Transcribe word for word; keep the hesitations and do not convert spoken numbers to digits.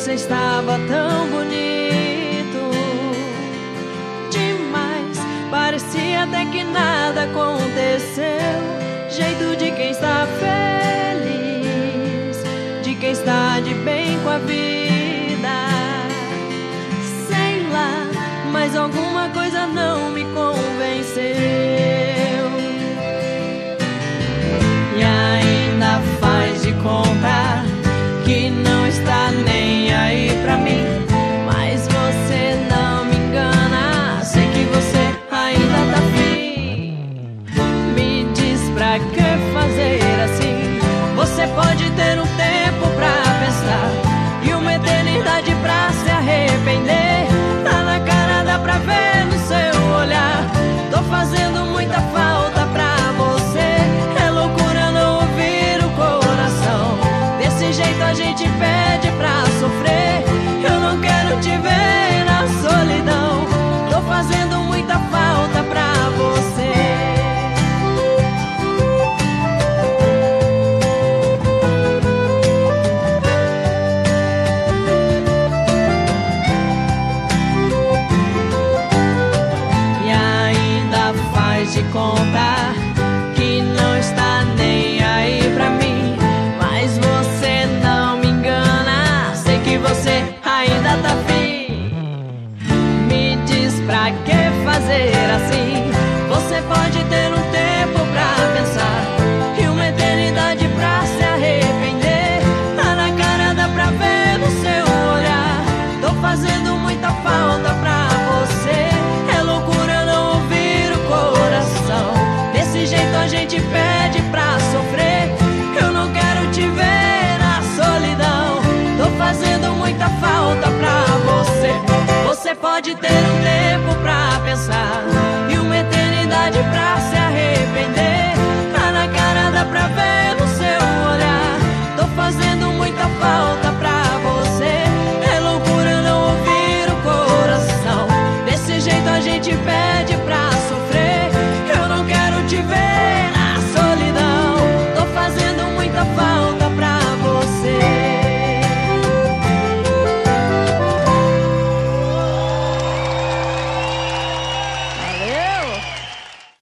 Você estava tão bonito demais, parecia até que nada aconteceu. Jeito de quem está feliz, de quem está de bem com a vida. Sei lá, mas alguma coisa não me convenceu. E ainda faz de conta que não está nem aí pra mim, mas você não me engana. Sei que você ainda tá afim. Me diz pra que fazer assim? Você pode ter um tempo pra pensar e uma eternidade pra se arrepender. Tá na cara, dá pra ver no seu olhar. Tô fazendo muita falta pra você. É loucura não ouvir o coração. Desse jeito a gente pede pra sofrer. Eu não quero te ver na solidão. Tô fazendo muita falta pra você. E ainda faz de conta que não está nem aí pra mim, mas você não me engana. Sei que você ainda tá afim. Me diz pra que fazer assim? Você pode ter um tempo pra pensar e uma eternidade pra se arrepender. Tá na cara, dá pra ver no seu olhar. Tô fazendo muita falta pra você. É loucura não ouvir o coração. Desse jeito a gente pede pra sofrer. Eu não quero te ver na solidão. Tô fazendo muita falta pra você. Você pode ter um tempo pra pensar e uma eternidade pra se arrepender. Tá na cara, dá pra ver no seu olhar. Tô fazendo muita falta pra você. É loucura não ouvir o coração. Desse jeito a gente pede pra sofrer. Eu não quero te ver